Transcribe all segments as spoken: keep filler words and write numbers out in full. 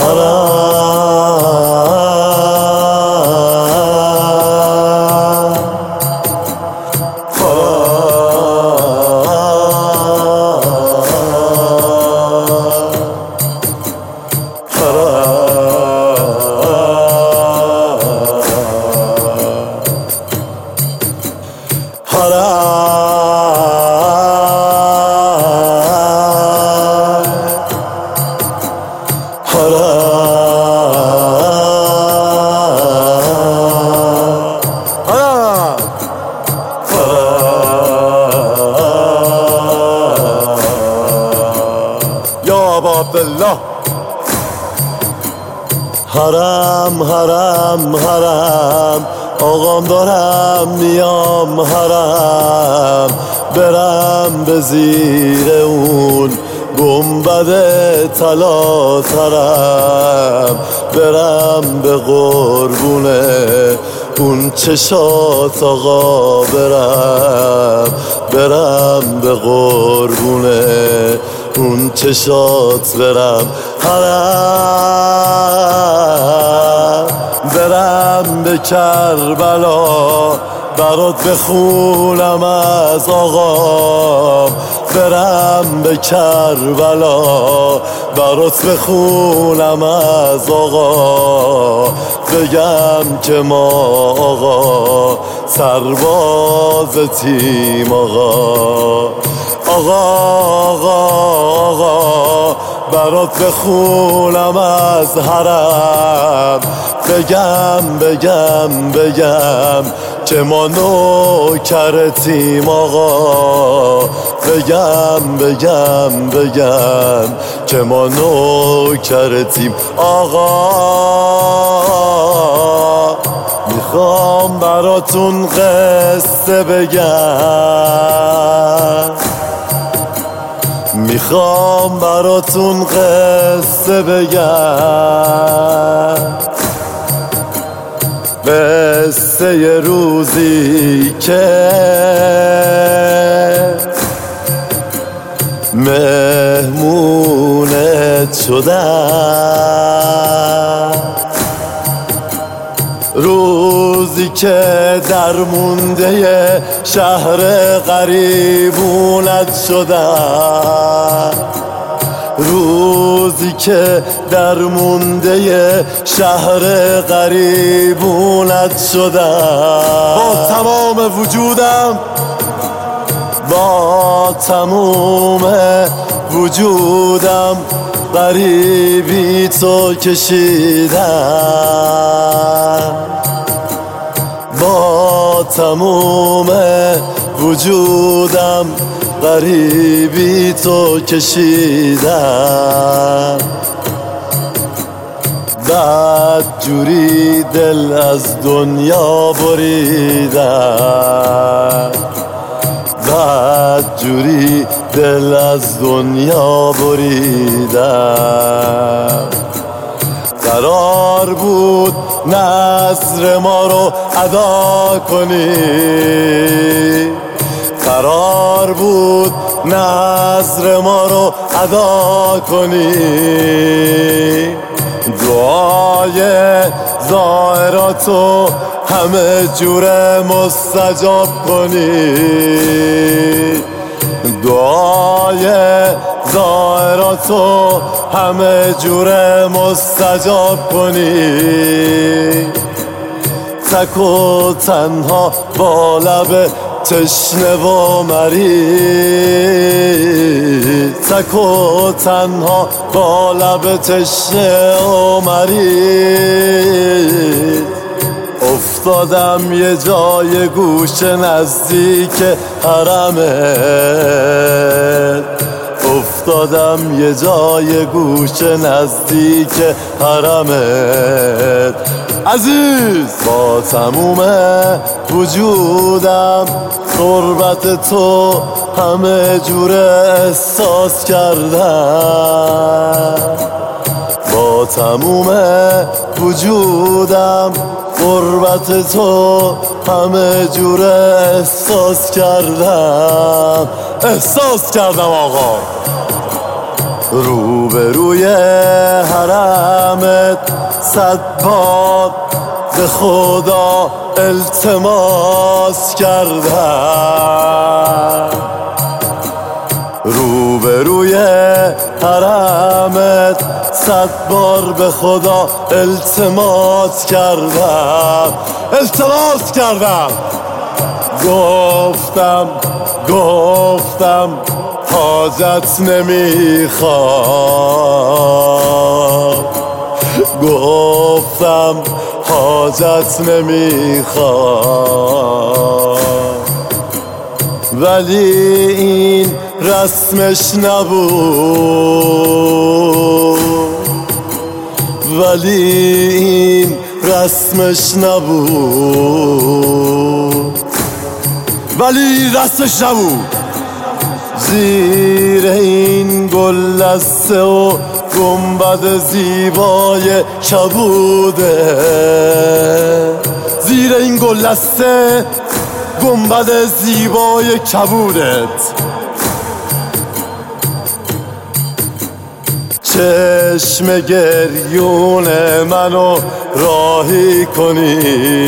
عبدالله حرم حرم حرم آقام دارم میام حرم برم به زیر اون گنبد طلا ترم برم به قربونه اون چشات آقا برم برم به قربونه اون چشات برم حرم برم به کربلا برات بخونم از آقا برم به کربلا برات بخونم از آقا بگم که ما آقا سرباز تیم آقا آقا آقا آقا برات بخونم از حرم بگم بگم بگم که ما نوکرتیم آقا بگم بگم بگم که ما نوکرتیم آقا میخوام براتون قصه بگم میخوام براتون قصه بگم قصه ی روزی که مهمونت شدم روزی که در مونده شهر غریبونت شدم روزی که در مونده شهر غریبونت شدم با تمام وجودم با تمام وجودم غریبی تو کشیدم با تمام وجودم غریبی تو کشیدم بعد جوری دل از دنیا بریدم بعد جوری دل از دنیا بریدم قرار بود نذر ما رو ادا کنی قرار بود نذر ما رو ادا کنی دعای زائراتو همه جوره مستجاب کنی دعای زائراتو همه جوره مستجاب کنی تک و تنها با لب تشنه و مریض تک و تنها با لب تشنه و مریض افتادم یه جای گوش نزدیک حرمت افتادم یه جای گوش نزدیک حرمت عزیز با تموم وجودم قربت تو همه جوره احساس کردم با تموم وجودم قربت تو همه جوره احساس کردم احساس کردم آقا روبروی حرمت صد بار به خدا التماس کردم، روبروی حرمت صد بار به خدا التماس کردم التماس کردم گفتم گفتم حاجت نمیخواد، گفتم حاجت نمیخواد، ولی این رسمش نبود، ولی این رسمش نبود، ولی رسمش نبود. زیر این گلدسته و گنبد زیبای کبوده، زیر این گلدسته گنبد زیبای کبودت چشم گریون منو راهی کنی،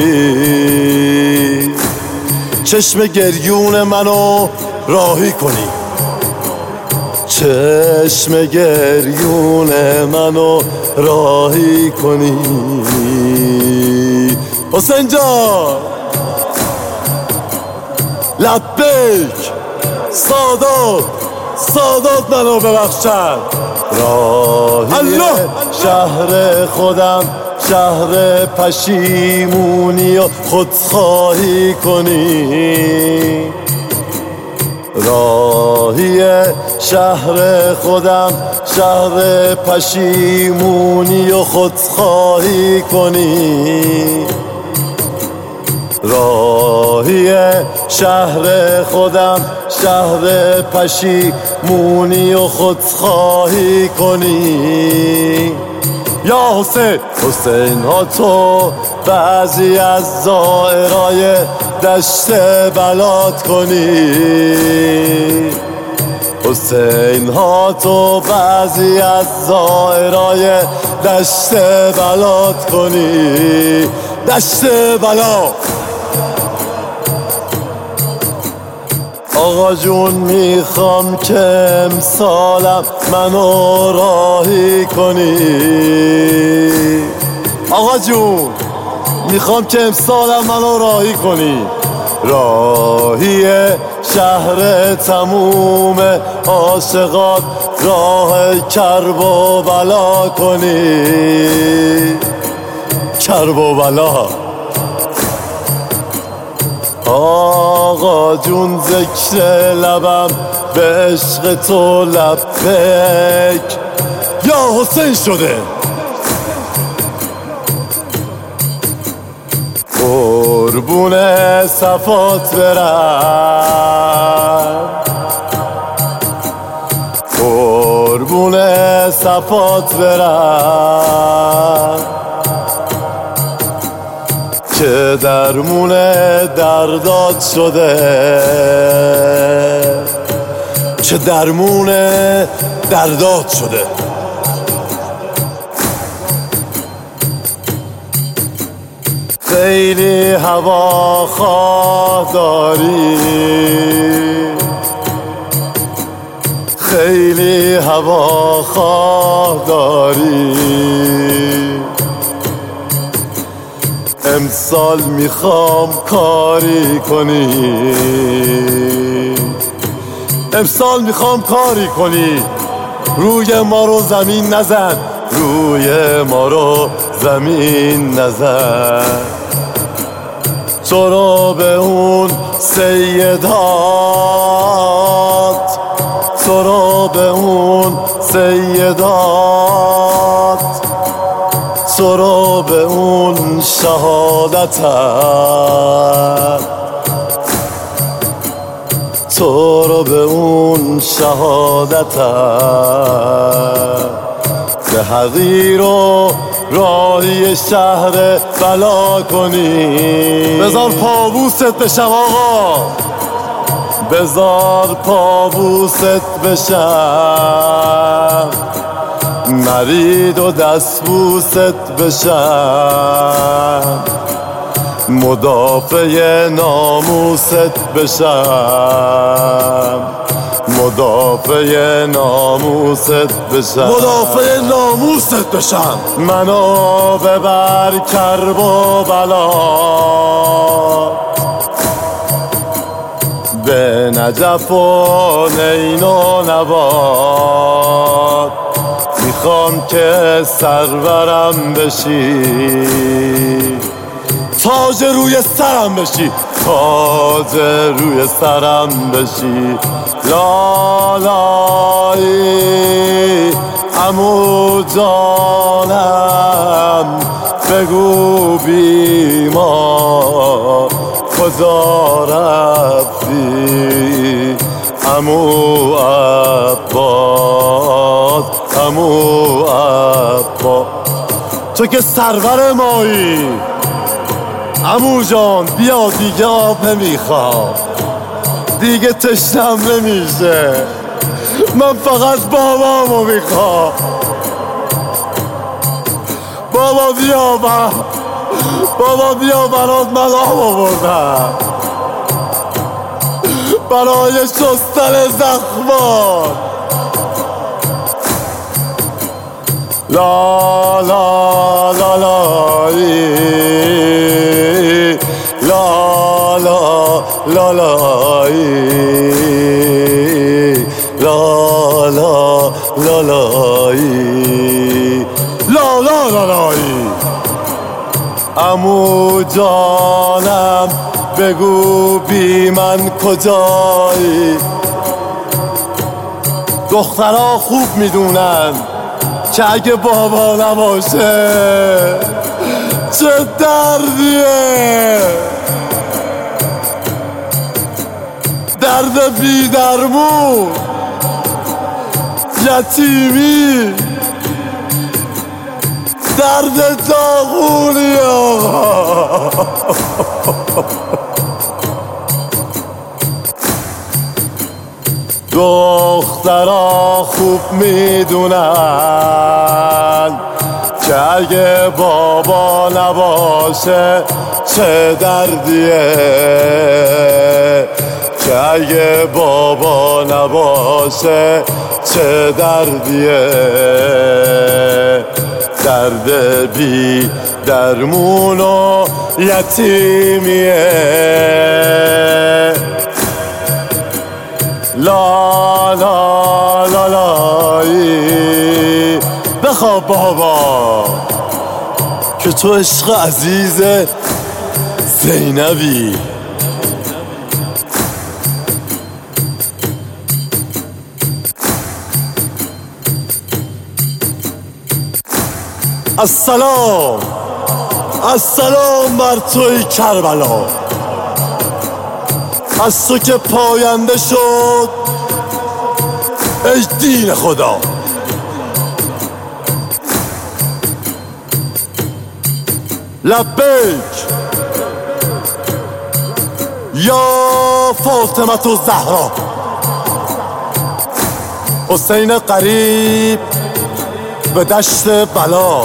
چشم گریون منو راهی کنی، چشم گریون منو راهی کنی. حسین جان لبیک، سادات سادات منو ببخشن. راهی شهر خودم شهر پشیمونی و خودخواهی کنی، راهی شهر خودم شهر پشیمونی و خودخواهی کنی، راهی شهر خودم شهر پشیمونی و خودخواهی کنی. یا حسین حسین ها تو بعضی از زائرای دشت بلاد کنی، حسین ها تو بعضی از زائرای دشت بلاد کنی، دشت بلا. آقا جون میخوام که امسالم منو راهی کنی، آقا جون میخوام که امسالم منو راهی کنی، راهی شهر تموم عاشقات راه کرب و بلا کنی، کرب و بلا. آقا جون ذکر لبم به عشق تو لبیک یا حسین شده، قربون صفات برم، قربون صفات برم که درمون دردات شده، که درمون دردات شده. خیلی هوا خواه داری، خیلی هوا خواه داری، امسال میخوام کاری کنی، امسال میخوام کاری کنی، روی ما رو زمین نزن، روی ما رو زمین نزن. تو رو به اون سیدات، تو رو به اون سیدات، تو رو به اون شهادتم، تو رو به اون شهادتم، به حقیر و راهی شهر بلا کنی. بذار پابوست بشم آقا، بذار پابوست بشم، نرید و دستبوست بشم، مدافع ناموست بشم، مدافع ناموست بشم، مدافع ناموست بشم. منو ببر کرب و بلا، به نجف و نین و نبات، میخوام که سرورم بشی، تاج روی سرم بشی، تاج روی سرم بشی. لالایی عمو جانم، بگو بی ما کجا رفتی، عمو عباس، عمو عباس. تو که سرور مایی عمو جان، بیا دیگه آب نمیخوام، دیگه تشنم نمیشه، من فقط بابامو میخوام. بابا بیا با بابا بیا برات من آب آوردم، برای شستن زخمات. لا لا لا لایی، لا لا لا لایی، لا لا لا لایی، لا لا لا لایی. عمو جانم بگو بی من کجایی، دخترها خوب میدونن که اگه بابا نباشه چه دردیه، درد بی درمون، یتیمی، درد داغونی. آقا دخترها خوب میدونن که اگه بابا نباشه چه دردیه، که اگه بابا نباشه چه دردیه، درد بی درمون و یتیمیه. لا لا لا لایی، بخواب بابا که تو عشق عزیز زینبی. السلام السلام بر توی کربلا، از تو که پاینده شد ای دین خدا. لبیک یا فاطمه الزهرا، حسین قریب به دشت بلا،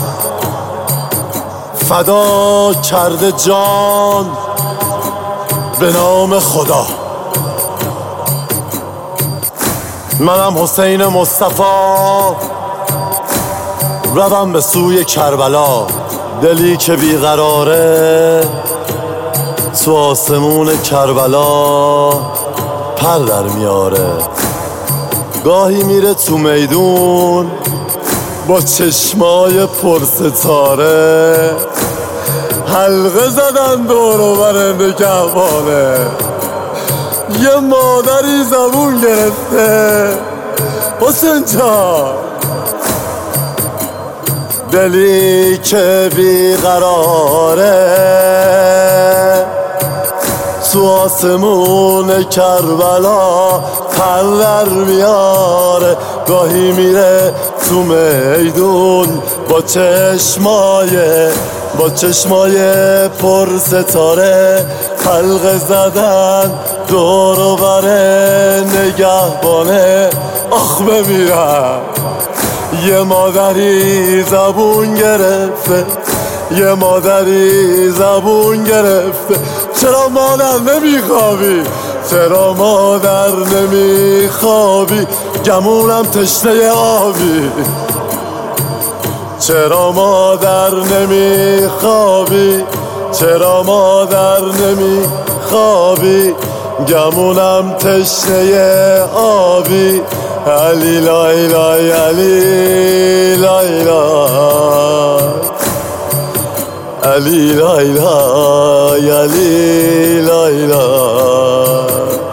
فدا کرده جان به نام خدا. منم حسین مصطفی، روم به سوی کربلا، دلی که بیقراره تو آسمون کربلا پر در میاره. گاهی میره تو میدون با چشمای پرستاره، حلقه زدن دور و بر نگهبانه، یه مادری زبون گرفته حسین جان. دلی که بیقراره تو آسمون کربلا پر در میاره. گاهی میره تو میدون با چشمای با چشمای پر ستاره، حلقه زدن دور و بر نگهبانه. آخ بمیرم یه مادری زبون گرفته، یه مادری زبون گرفته. چرا مادر نمیخوابی؟ چرا مادر نمیخوابی؟ گمونم تشنه آبی. چرا مادر نمیخوابی؟ چرا مادر نمیخوابی؟ گمونم تشنه آبی. علی لای لای علی لای لای علی لای لای علی لای لای.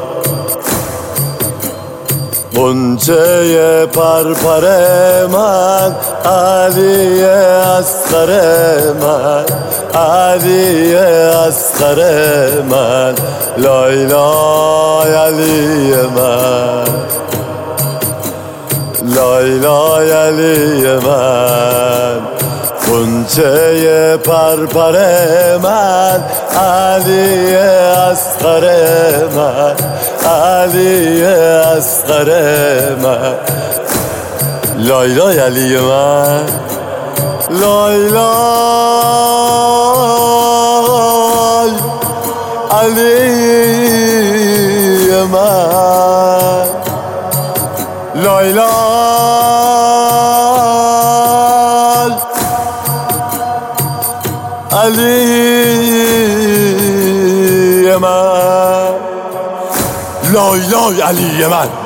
غنچه پرپر من، علی اصغر من، علی اصغر من، لای لای علی من، لای لای علی من. غنچه پرپر من، علی اصغر من، علی اصغر من، لای لای علی من، لای لای علی من، لای لای علی من، لای لای علی من.